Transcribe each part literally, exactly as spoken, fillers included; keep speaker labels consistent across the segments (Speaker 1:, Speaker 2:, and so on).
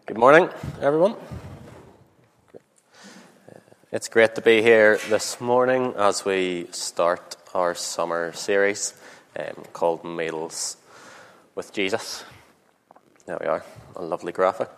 Speaker 1: Good morning, everyone. It's great to be here this morning as we start our summer series um, called Meals with Jesus. There we are, a lovely graphic.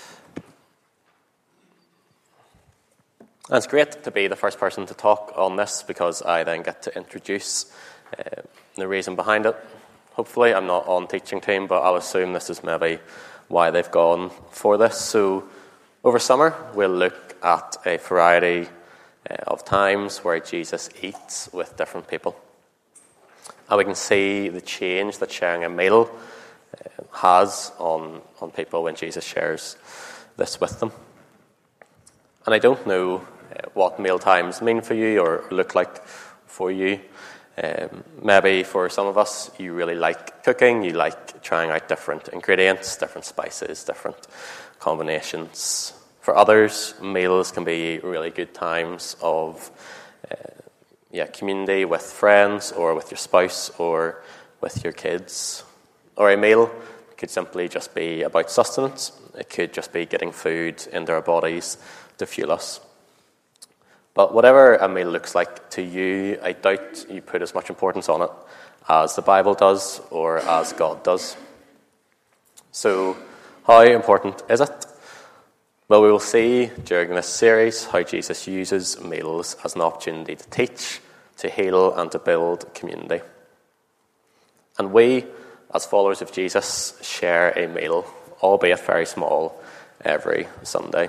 Speaker 1: And it's great to be the first person to talk on this because I then get to introduce uh, the reason behind it. Hopefully, I'm not on teaching team, but I'll assume this is maybe why they've gone for this. So over summer, we'll look at a variety uh, of times where Jesus eats with different people. And we can see the change that sharing a meal uh, has on, on people when Jesus shares this with them. And I don't know uh, what meal times mean for you or look like for you. Um, maybe for some of us, you really like cooking, you like trying out different ingredients, different spices, different combinations. For others, meals can be really good times of uh, yeah, community with friends or with your spouse or with your kids. Or a meal could simply just be about sustenance. It could just be getting food into our bodies to fuel us. But whatever a meal looks like to you, I doubt you put as much importance on it as the Bible does or as God does. So, how important is it? Well, we will see during this series how Jesus uses meals as an opportunity to teach, to heal, and to build community. And we, as followers of Jesus, share a meal, albeit very small, every Sunday.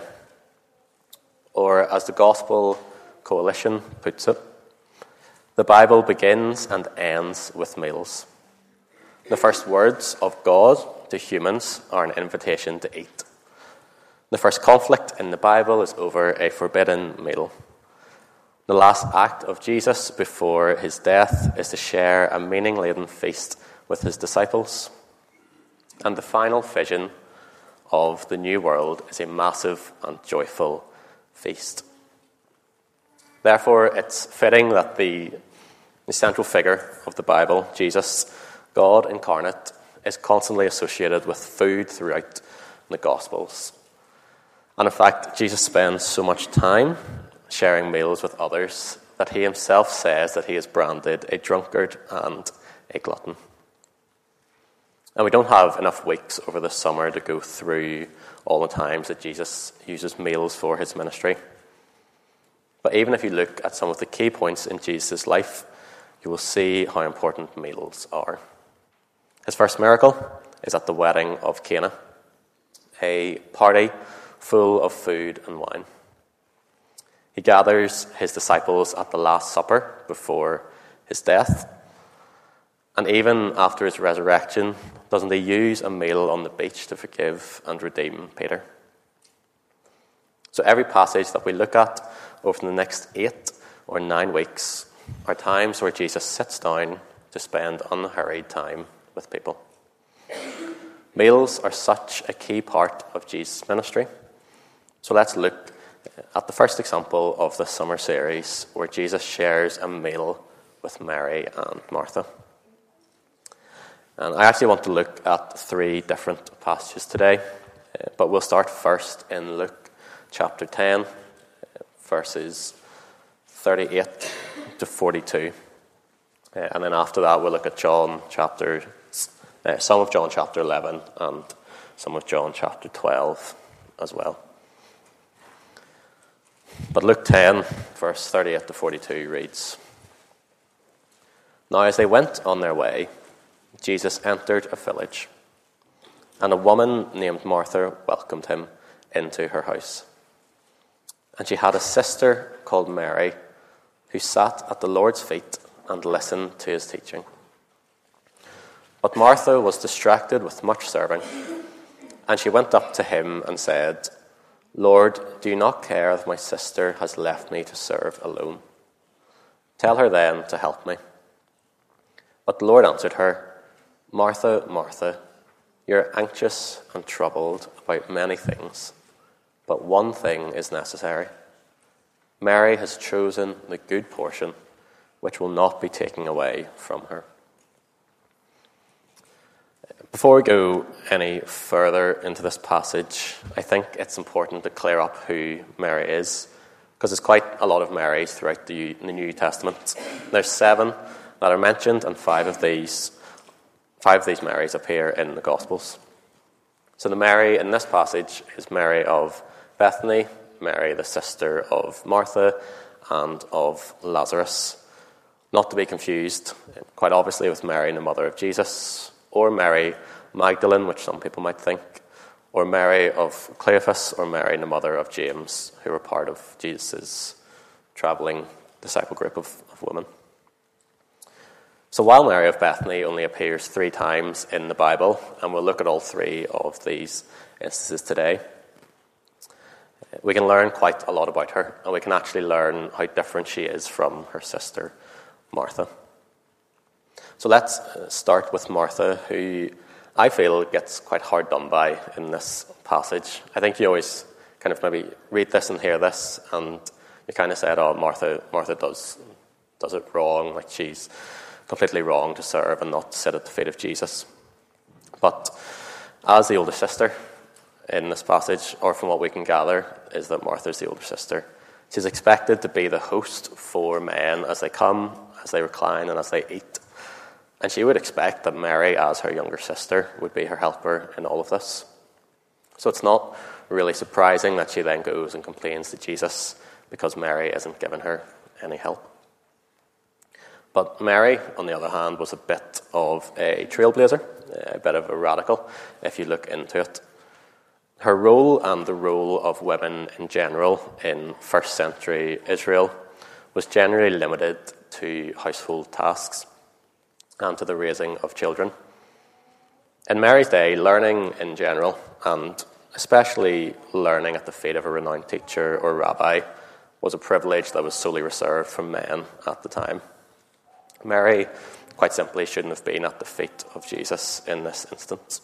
Speaker 1: Or as the Gospel Coalition puts it, the Bible begins and ends with meals. The first words of God to humans are an invitation to eat. The first conflict in the Bible is over a forbidden meal. The last act of Jesus before his death is to share a meaning-laden feast with his disciples. And the final vision of the new world is a massive and joyful feast. Therefore, it's fitting that the, the central figure of the Bible, Jesus, God incarnate, is constantly associated with food throughout the Gospels. And in fact, Jesus spends so much time sharing meals with others that he himself says that he is branded a drunkard and a glutton. And we don't have enough weeks over the summer to go through all the times that Jesus uses meals for his ministry. But even if you look at some of the key points in Jesus' life, you will see how important meals are. His first miracle is at the wedding of Cana, a party full of food and wine. He gathers his disciples at the Last Supper before his death. And even after his resurrection, doesn't he use a meal on the beach to forgive and redeem Peter? So every passage that we look at over the next eight or nine weeks are times where Jesus sits down to spend unhurried time with people. Meals are such a key part of Jesus' ministry. So let's look at the first example of the summer series where Jesus shares a meal with Mary and Martha. And I actually want to look at three different passages today, but we'll start first in Luke chapter ten, verses thirty-eight to forty-two. Uh, and then after that, we'll look at John chapter, uh, some of John chapter eleven and some of John chapter twelve as well. But Luke ten, verse thirty-eight to forty-two reads, "Now as they went on their way, Jesus entered a village, and a woman named Martha welcomed him into her house. And she had a sister called Mary, who sat at the Lord's feet and listened to his teaching. But Martha was distracted with much serving, and she went up to him and said, 'Lord, do you not care that my sister has left me to serve alone? Tell her then to help me.' But the Lord answered her, 'Martha, Martha, you're anxious and troubled about many things, but one thing is necessary. Mary has chosen the good portion, which will not be taken away from her.'" Before we go any further into this passage, I think it's important to clear up who Mary is, because there's quite a lot of Marys throughout the the New Testament. There's seven that are mentioned, and five of these five of these Marys appear in the Gospels. So the Mary in this passage is Mary of Bethany, Mary the sister of Martha, and of Lazarus. Not to be confused, quite obviously, with Mary, the mother of Jesus, or Mary Magdalene, which some people might think, or Mary of Cleophas, or Mary, the mother of James, who were part of Jesus' travelling disciple group of, of women. So while Mary of Bethany only appears three times in the Bible, and we'll look at all three of these instances today, we can learn quite a lot about her, and we can actually learn how different she is from her sister, Martha. So let's start with Martha, who I feel gets quite hard done by in this passage. I think you always kind of maybe read this and hear this, and you kind of said, oh, Martha Martha does does it wrong, like she's completely wrong to serve and not sit at the feet of Jesus. But as the older sister in this passage, or from what we can gather, is that Martha's the older sister. She's expected to be the host for men as they come, as they recline, and as they eat. And she would expect that Mary, as her younger sister, would be her helper in all of this. So it's not really surprising that she then goes and complains to Jesus because Mary isn't giving her any help. But Mary, on the other hand, was a bit of a trailblazer, a bit of a radical, if you look into it. Her role and the role of women in general in first century Israel was generally limited to household tasks and to the raising of children. In Mary's day, learning in general, and especially learning at the feet of a renowned teacher or rabbi, was a privilege that was solely reserved for men at the time. Mary, quite simply, shouldn't have been at the feet of Jesus in this instance.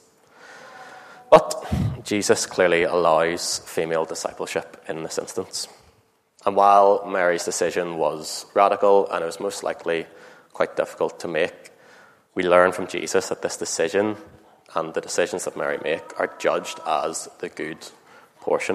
Speaker 1: But Jesus clearly allows female discipleship in this instance. And while Mary's decision was radical, and it was most likely quite difficult to make, we learn from Jesus that this decision and the decisions that Mary make are judged as the good portion.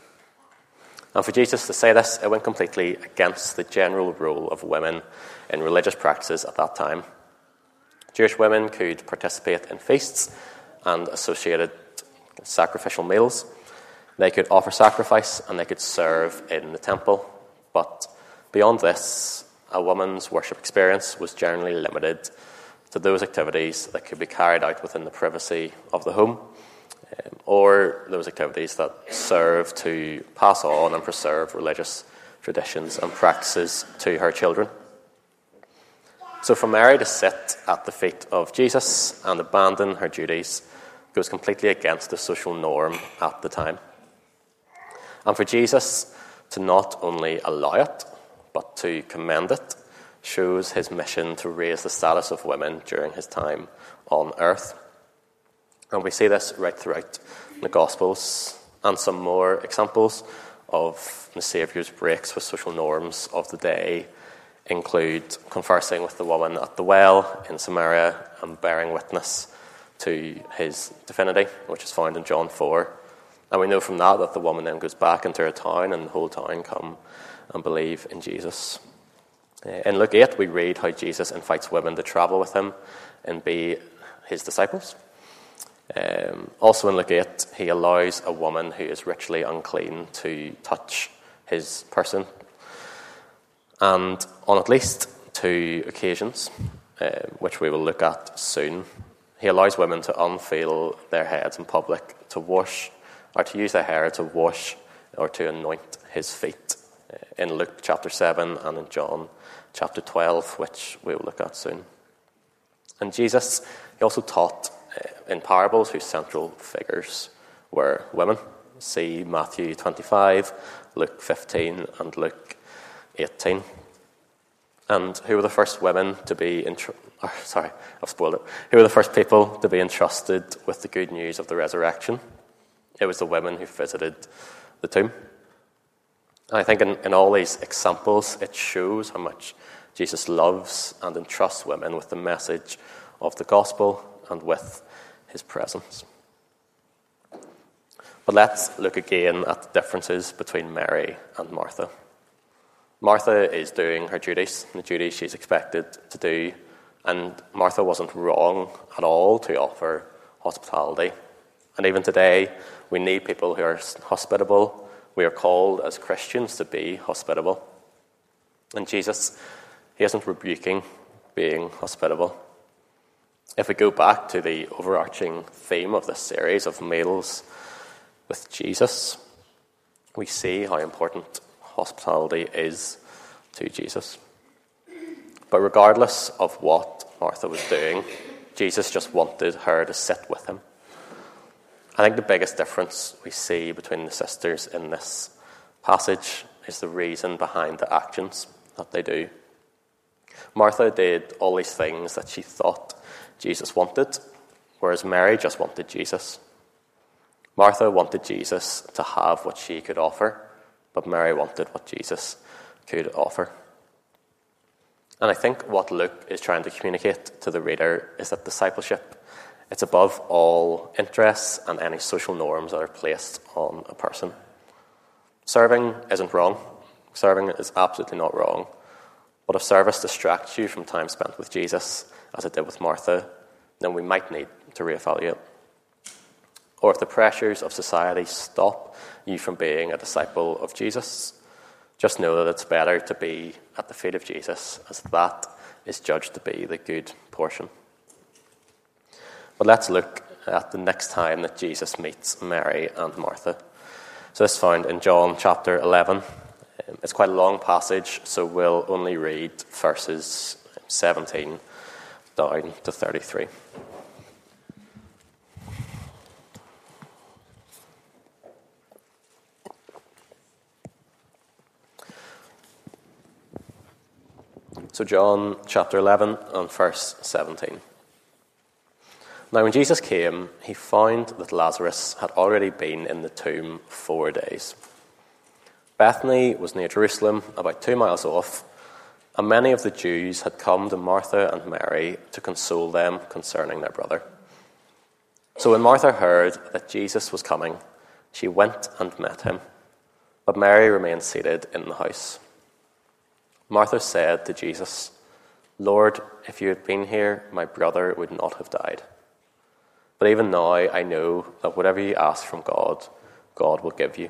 Speaker 1: And for Jesus to say this, it went completely against the general role of women in religious practices at that time. Jewish women could participate in feasts and associated sacrificial meals. They could offer sacrifice and they could serve in the temple. But beyond this, a woman's worship experience was generally limited to those activities that could be carried out within the privacy of the home, um, or those activities that serve to pass on and preserve religious traditions and practices to her children. So for Mary to sit at the feet of Jesus and abandon her duties goes completely against the social norm at the time. And for Jesus to not only allow it, but to commend it, shows his mission to raise the status of women during his time on earth. And we see this right throughout the Gospels, and some more examples of the Saviour's breaks with social norms of the day include conversing with the woman at the well in Samaria and bearing witness to his divinity, which is found in John four. And we know from that that the woman then goes back into her town, and the whole town come and believe in Jesus. In Luke eight, we read how Jesus invites women to travel with him and be his disciples. Um, also in Luke eight, he allows a woman who is ritually unclean to touch his person. And on at least two occasions, uh, which we will look at soon, he allows women to unveil their heads in public, to wash, or to use their hair to wash or to anoint his feet, uh, in Luke chapter seven and in John chapter twelve, which we will look at soon. And Jesus, he also taught uh, in parables whose central figures were women. See Matthew twenty-five, Luke fifteen, and Luke eighteen. And who were the first women to be, entr- oh, sorry, I've spoiled it. Who were the first people to be entrusted with the good news of the resurrection? It was the women who visited the tomb. And I think in, in all these examples, it shows how much Jesus loves and entrusts women with the message of the gospel and with his presence. But let's look again at the differences between Mary and Martha. Martha is doing her duties, the duties she's expected to do, and Martha wasn't wrong at all to offer hospitality. And even today, we need people who are hospitable. We are called as Christians to be hospitable. And Jesus, he isn't rebuking being hospitable. If we go back to the overarching theme of this series of meals with Jesus, we see how important hospitality is to Jesus. But regardless of what Martha was doing, Jesus just wanted her to sit with him. I think the biggest difference we see between the sisters in this passage is the reason behind the actions that they do. Martha did all these things that she thought Jesus wanted, whereas Mary just wanted Jesus. Martha wanted Jesus to have what she could offer, but Mary wanted what Jesus could offer. And I think what Luke is trying to communicate to the reader is that discipleship, it's above all interests and any social norms that are placed on a person. Serving isn't wrong. Serving is absolutely not wrong. But if service distracts you from time spent with Jesus, as it did with Martha, then we might need to reevaluate. Or if the pressures of society stop you from being a disciple of Jesus, just know that it's better to be at the feet of Jesus, as that is judged to be the good portion. But let's look at the next time that Jesus meets Mary and Martha. So this is found in John chapter eleven. It's quite a long passage, so we'll only read verses seventeen down to thirty-three. So John chapter eleven and verse seventeen. Now when Jesus came, he found that Lazarus had already been in the tomb four days. Bethany was near Jerusalem, about two miles off, and many of the Jews had come to Martha and Mary to console them concerning their brother. So when Martha heard that Jesus was coming, she went and met him, but Mary remained seated in the house. Martha said to Jesus, "Lord, if you had been here, my brother would not have died. But even now I know that whatever you ask from God, God will give you."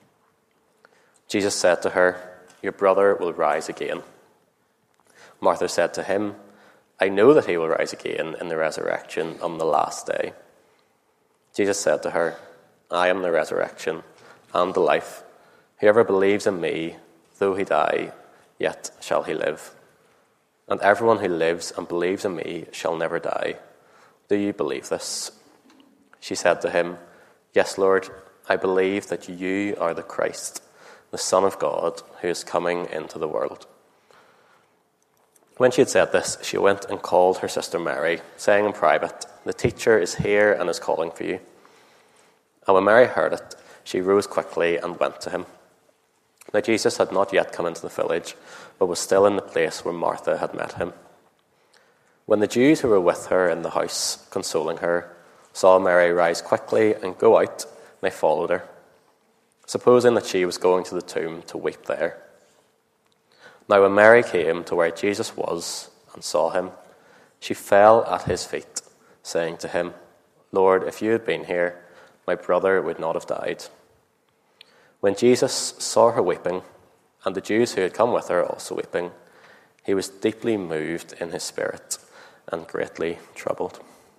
Speaker 1: Jesus said to her, "Your brother will rise again." Martha said to him, "I know that he will rise again in the resurrection on the last day." Jesus said to her, "I am the resurrection and the life. Whoever believes in me, though he die, yet shall he live. And everyone who lives and believes in me shall never die. Do you believe this?" She said to him, "Yes, Lord, I believe that you are the Christ, the Son of God, who is coming into the world." When she had said this, she went and called her sister Mary, saying in private, "The teacher is here and is calling for you." And when Mary heard it, she rose quickly and went to him. Now Jesus had not yet come into the village, but was still in the place where Martha had met him. When the Jews who were with her in the house, consoling her, saw Mary rise quickly and go out, they followed her, supposing that she was going to the tomb to weep there. Now when Mary came to where Jesus was and saw him, she fell at his feet, saying to him, "Lord, if you had been here, my brother would not have died." When Jesus saw her weeping, and the Jews who had come with her also weeping, he was deeply moved in his spirit and greatly troubled.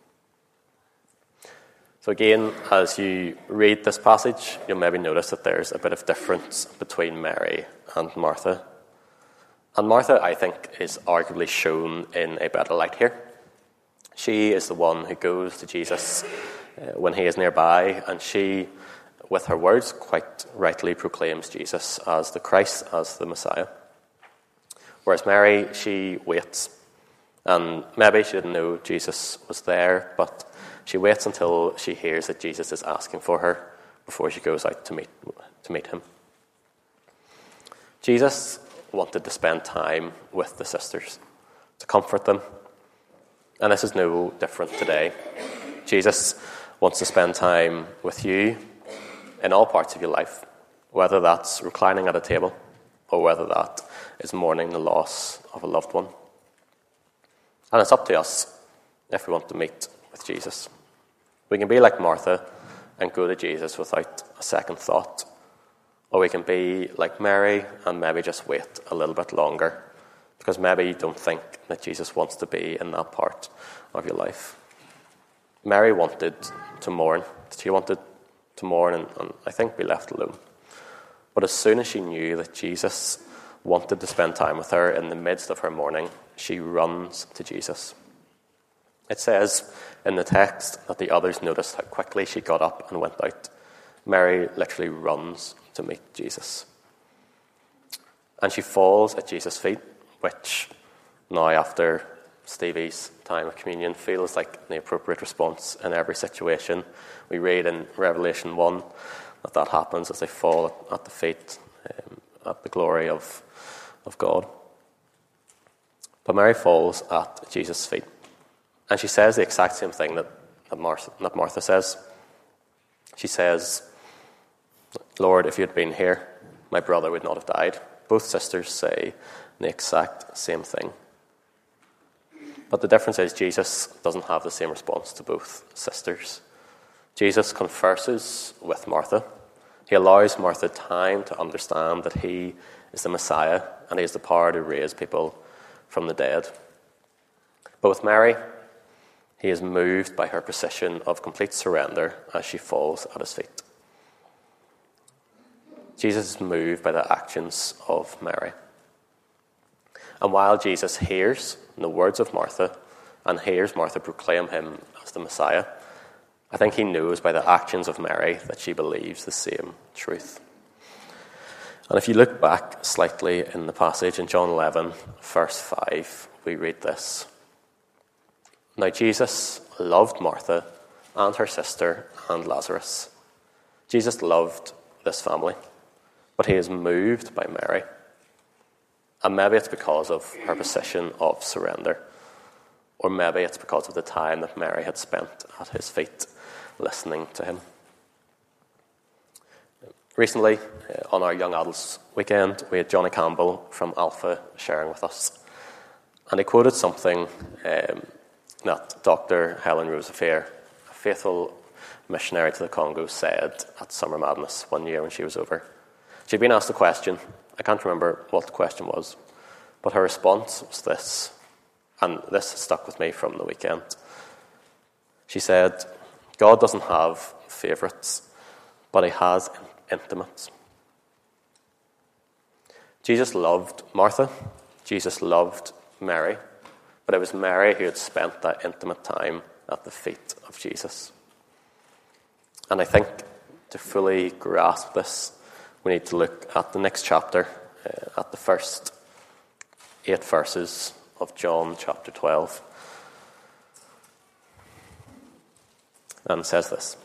Speaker 1: So again, as you read this passage, you'll maybe notice that there's a bit of difference between Mary and Martha. And Martha, I think, is arguably shown in a better light here. She is the one who goes to Jesus uh, when he is nearby, and she, with her words, quite rightly proclaims Jesus as the Christ, as the Messiah. Whereas Mary, she waits. And maybe she didn't know Jesus was there, but she waits until she hears that Jesus is asking for her before she goes out to meet, to meet him. Jesus wanted to spend time with the sisters, to comfort them. And this is no different today. Jesus wants to spend time with you in all parts of your life, whether that's reclining at a table or whether that is mourning the loss of a loved one. And it's up to us if we want to meet with Jesus. We can be like Martha and go to Jesus without a second thought, or we can be like Mary and maybe just wait a little bit longer, because maybe you don't think that Jesus wants to be in that part of your life. Mary wanted to mourn. She wanted to mourn and, and I think be left alone. But as soon as she knew that Jesus wanted to spend time with her in the midst of her mourning, she runs to Jesus. It says in the text that the others noticed how quickly she got up and went out. Mary literally runs to meet Jesus. And she falls at Jesus' feet, which now after Stevie's time of communion feels like the appropriate response in every situation. We read in Revelation one that that happens as they fall at the feet, um, at the glory of, of God. But Mary falls at Jesus' feet. And she says the exact same thing that, that, Martha, that Martha says. She says, Lord, if you had been here, my brother would not have died. Both sisters say the exact same thing. But the difference is Jesus doesn't have the same response to both sisters. Jesus converses with Martha. He allows Martha time to understand that he is the Messiah and he has the power to raise people from the dead. But with Mary, he is moved by her position of complete surrender as she falls at his feet. Jesus is moved by the actions of Mary. And while Jesus hears the words of Martha and hears Martha proclaim him as the Messiah, I think he knows by the actions of Mary that she believes the same truth. And if you look back slightly in the passage in John eleven, verse five, we read this. Now Jesus loved Martha and her sister and Lazarus. Jesus loved this family, but he is moved by Mary. And maybe it's because of her position of surrender, or maybe it's because of the time that Mary had spent at his feet listening to him. Recently, on our Young Adults weekend, we had Johnny Campbell from Alpha sharing with us. And he quoted something um, that Doctor Helen Roseveare, a faithful missionary to the Congo, said at Summer Madness one year when she was over. She'd been asked a question. I can't remember what the question was, but her response was this, and this stuck with me from the weekend. She said, God doesn't have favourites, but he has intimates. Jesus loved Martha, Jesus loved Mary, but it was Mary who had spent that intimate time at the feet of Jesus. And I think to fully grasp this, we need to look at the next chapter, uh, at the first eight verses of John chapter twelve. And it says this.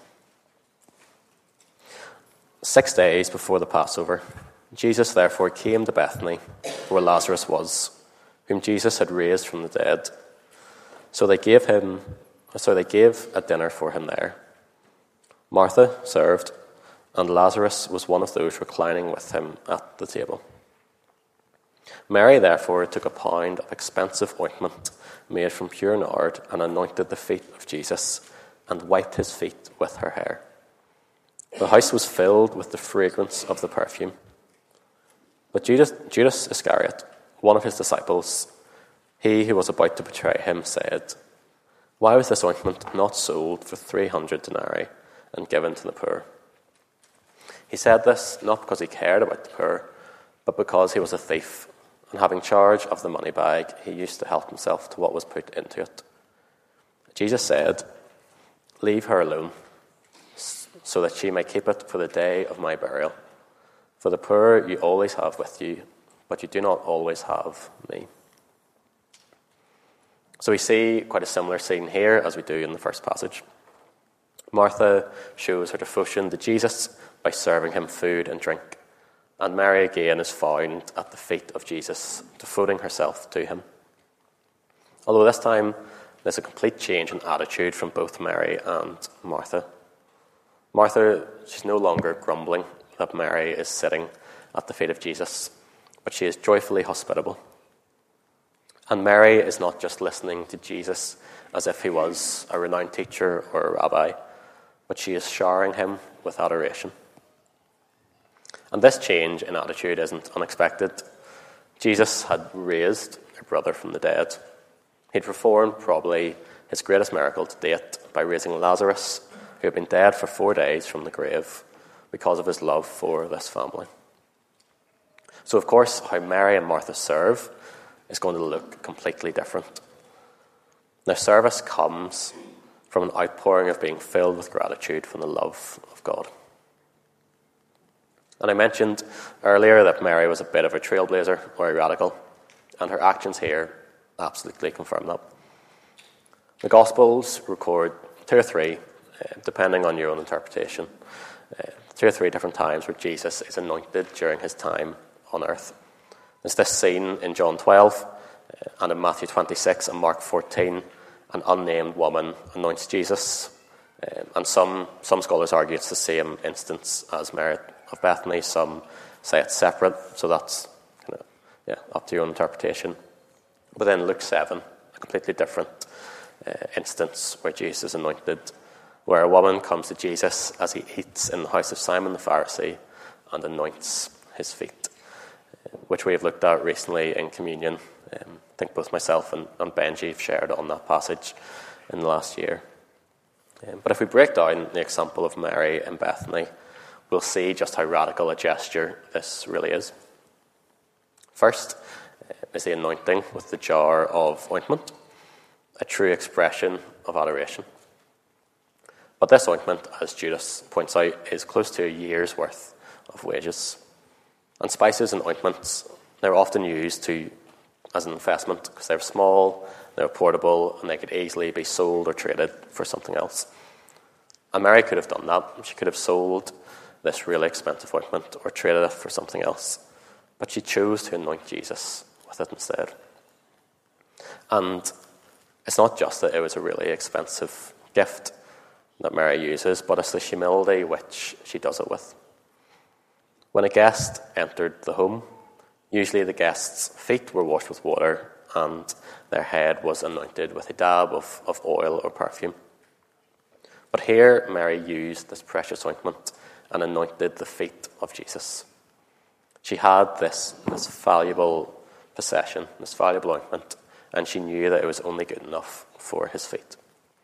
Speaker 1: Six days before the Passover, Jesus therefore came to Bethany, where Lazarus was, whom Jesus had raised from the dead. So they gave him, so they gave a dinner for him there. Martha served, and Lazarus was one of those reclining with him at the table. Mary therefore took a pound of expensive ointment made from pure nard and anointed the feet of Jesus and wiped his feet with her hair. The house was filled with the fragrance of the perfume. But Judas, Judas Iscariot, one of his disciples, he who was about to betray him, said, "Why was this ointment not sold for three hundred denarii and given to the poor?" He said this not because he cared about the poor, but because he was a thief, and having charge of the money bag, he used to help himself to what was put into it. Jesus said, "Leave her alone, so that she may keep it for the day of my burial. For the poor you always have with you, but you do not always have me." So we see quite a similar scene here as we do in the first passage. Martha shows her devotion to Jesus by serving him food and drink, and Mary again is found at the feet of Jesus, devoting herself to him. Although this time there's a complete change in attitude from both Mary and Martha. Martha, she's no longer grumbling that Mary is sitting at the feet of Jesus, but she is joyfully hospitable. And Mary is not just listening to Jesus as if he was a renowned teacher or a rabbi, but she is showering him with adoration. And this change in attitude isn't unexpected. Jesus had raised her brother from the dead. He'd performed probably his greatest miracle to date by raising Lazarus, who had been dead for four days, from the grave because of his love for this family. So, of course, how Mary and Martha serve is going to look completely different. Their service comes from an outpouring of being filled with gratitude for the love of God. And I mentioned earlier that Mary was a bit of a trailblazer or a radical, and her actions here absolutely confirm that. The Gospels record two or three, uh, depending on your own interpretation, uh, two or three different times where Jesus is anointed during his time on earth. There's this scene in John twelve uh, and in Matthew twenty-six and Mark fourteen. An unnamed woman anoints Jesus, uh, and some some scholars argue it's the same instance as Mary of Bethany. Some say it's separate, so that's kind of yeah up to your own interpretation. But then Luke seven, a completely different uh, instance where Jesus is anointed, where a woman comes to Jesus as he eats in the house of Simon the Pharisee and anoints his feet, uh, which we have looked at recently in communion. Um, I think both myself and, and Benji have shared on that passage in the last year. Um, but if we break down the example of Mary and Bethany, we'll see just how radical a gesture this really is. First uh, is the anointing with the jar of ointment, a true expression of adoration. But this ointment, as Judas points out, is close to a year's worth of wages. And spices and ointments, they're often used to as an investment because they're small, they're portable, and they could easily be sold or traded for something else. And Mary could have done that. She could have sold this really expensive ointment or traded it for something else. But she chose to anoint Jesus with it instead. And it's not just that it was a really expensive gift that Mary uses, but it's the humility which she does it with. When a guest entered the home, usually the guest's feet were washed with water and their head was anointed with a dab of, of oil or perfume. But here Mary used this precious ointment and anointed the feet of Jesus. She had this, this valuable possession, this valuable ointment, and she knew that it was only good enough for his feet.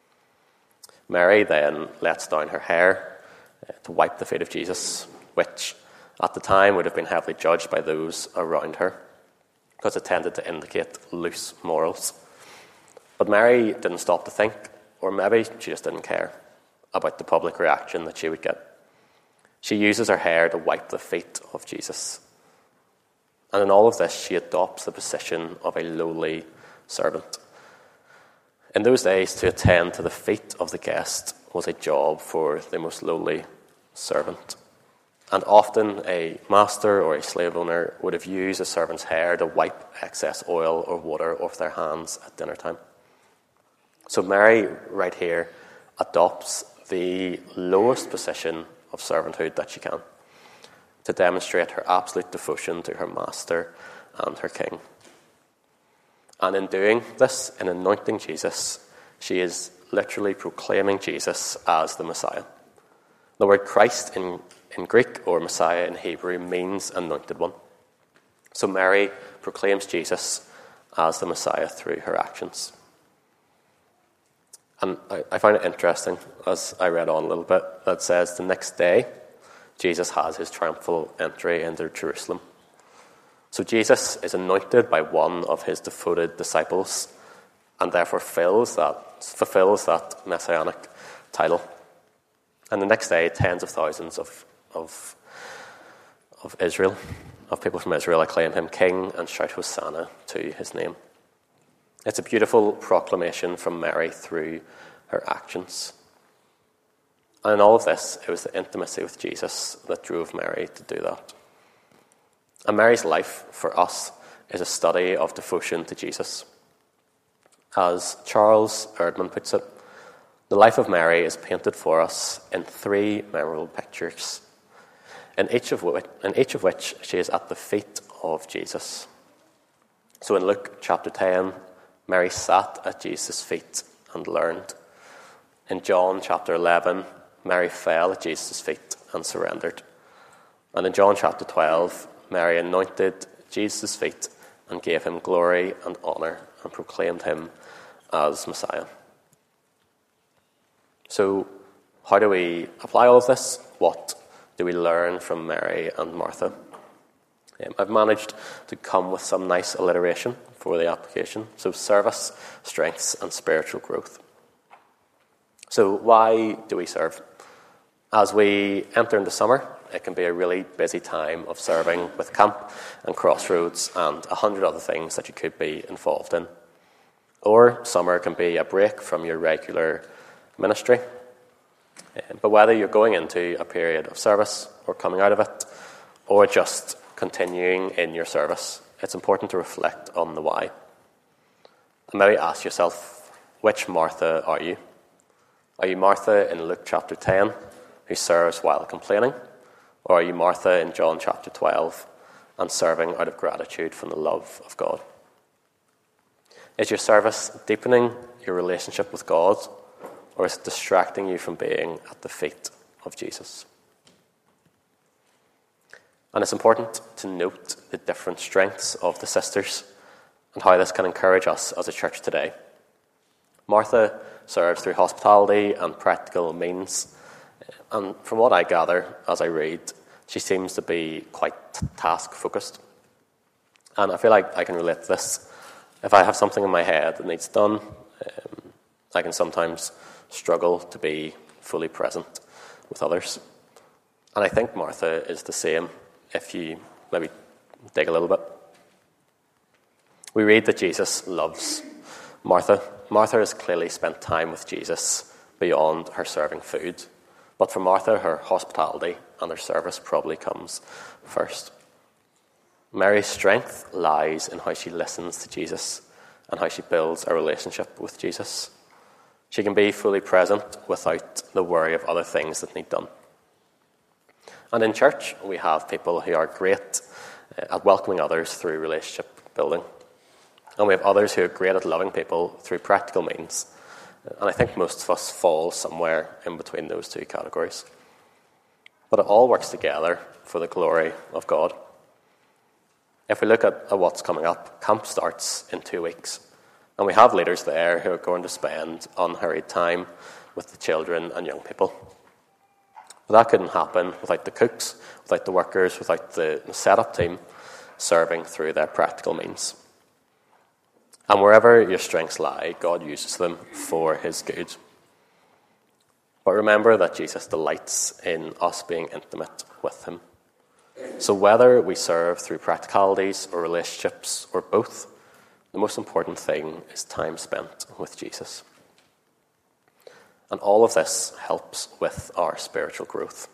Speaker 1: Mary then lets down her hair uh, to wipe the feet of Jesus, which at the time would have been heavily judged by those around her because it tended to indicate loose morals. But Mary didn't stop to think, or maybe she just didn't care about the public reaction that she would get. She uses her hair to wipe the feet of Jesus. And in all of this, she adopts the position of a lowly servant. In those days, to attend to the feet of the guest was a job for the most lowly servant. And often a master or a slave owner would have used a servant's hair to wipe excess oil or water off their hands at dinner time. So Mary, right here, adopts the lowest position of servanthood that she can to demonstrate her absolute devotion to her master and her king. And in doing this, in anointing Jesus, she is literally proclaiming Jesus as the Messiah. The word Christ in In Greek, or Messiah in Hebrew, means anointed one. So Mary proclaims Jesus as the Messiah through her actions. And I, I find it interesting, as I read on a little bit, that says the next day, Jesus has his triumphal entry into Jerusalem. So Jesus is anointed by one of his devoted disciples, and therefore fills that, fulfills that messianic title. And the next day, tens of thousands of Of, of Israel, of people from Israel, acclaim him king and shout Hosanna to his name. It's a beautiful proclamation from Mary through her actions. And in all of this, it was the intimacy with Jesus that drove Mary to do that. And Mary's life, for us, is a study of devotion to Jesus. As Charles Erdman puts it, the life of Mary is painted for us in three memorable pictures, in each of which, in each of which she is at the feet of Jesus. So in Luke chapter ten, Mary sat at Jesus' feet and learned. In John chapter eleven, Mary fell at Jesus' feet and surrendered. And in John chapter twelve, Mary anointed Jesus' feet and gave him glory and honour and proclaimed him as Messiah. So how do we apply all of this? What do we learn from Mary and Martha? Um, I've managed to come with some nice alliteration for the application. So service, strengths, and spiritual growth. So why do we serve? As we enter into summer, it can be a really busy time of serving with camp and Crossroads and a hundred other things that you could be involved in. Or summer can be a break from your regular ministry. Um, but whether you're going into a period of service or coming out of it, or just continuing in your service, it's important to reflect on the why. And maybe ask yourself, which Martha are you? Are you Martha in Luke chapter ten, who serves while complaining? Or are you Martha in John chapter twelve, and serving out of gratitude from the love of God? Is your service deepening your relationship with God, or is it distracting you from being at the feet of Jesus? And it's important to note the different strengths of the sisters and how this can encourage us as a church today. Martha serves through hospitality and practical means, and from what I gather as I read, she seems to be quite task-focused. And I feel like I can relate to this. If I have something in my head that needs done, um, I can sometimes struggle to be fully present with others. And I think Martha is the same if you maybe dig a little bit. We read that Jesus loves Martha. Martha has clearly spent time with Jesus beyond her serving food. But for Martha, her hospitality and her service probably comes first. Mary's strength lies in how she listens to Jesus and how she builds a relationship with Jesus. She can be fully present without the worry of other things that need done. And in church, we have people who are great at welcoming others through relationship building. And we have others who are great at loving people through practical means. And I think most of us fall somewhere in between those two categories. But it all works together for the glory of God. If we look at, at what's coming up, camp starts in two weeks. And we have leaders there who are going to spend unhurried time with the children and young people. But that couldn't happen without the cooks, without the workers, without the setup team serving through their practical means. And wherever your strengths lie, God uses them for his good. But remember that Jesus delights in us being intimate with him. So whether we serve through practicalities or relationships or both, the most important thing is time spent with Jesus. And all of this helps with our spiritual growth.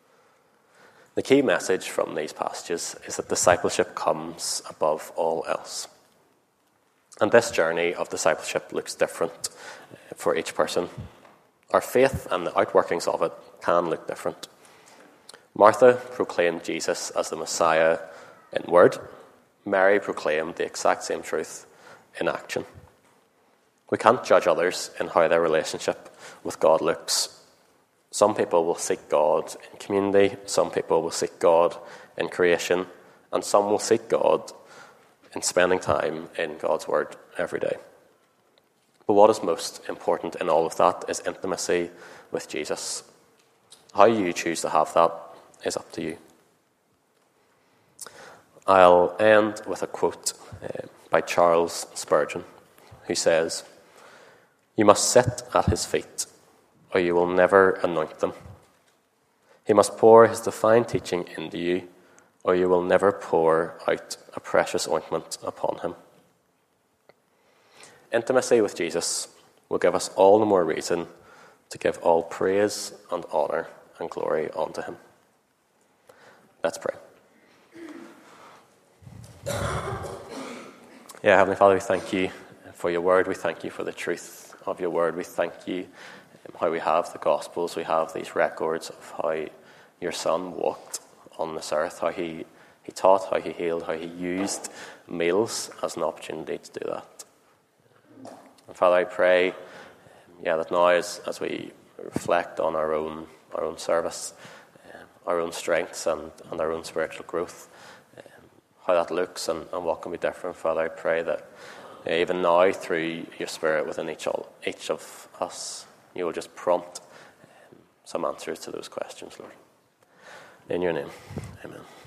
Speaker 1: The key message from these passages is that discipleship comes above all else. And this journey of discipleship looks different for each person. Our faith and the outworkings of it can look different. Martha proclaimed Jesus as the Messiah in word. Mary proclaimed the exact same truth in action. We can't judge others in how their relationship with God looks. Some people will seek God in community, some people will seek God in creation, and some will seek God in spending time in God's word every day. But what is most important in all of that is intimacy with Jesus. How you choose to have that is up to you. I'll end with a quote uh, by Charles Spurgeon, who says, "You must sit at his feet, or you will never anoint them. He must pour his divine teaching into you, or you will never pour out a precious ointment upon him." Intimacy with Jesus will give us all the more reason to give all praise and honour and glory unto him. Let's pray. Yeah, Heavenly Father, we thank you for your word. We thank you for the truth of your word. We thank you um, how we have the Gospels. We have these records of how your Son walked on this earth, how he, he taught, how he healed, how he used meals as an opportunity to do that. And Father, I pray, um, yeah, that now as, as we reflect on our own our own service, um, our own strengths and, and our own spiritual growth, um, how that looks and, and what can be different, Father, I pray that uh, even now through your Spirit within each, each of us, you will just prompt um, some answers to those questions, Lord. In your name, amen.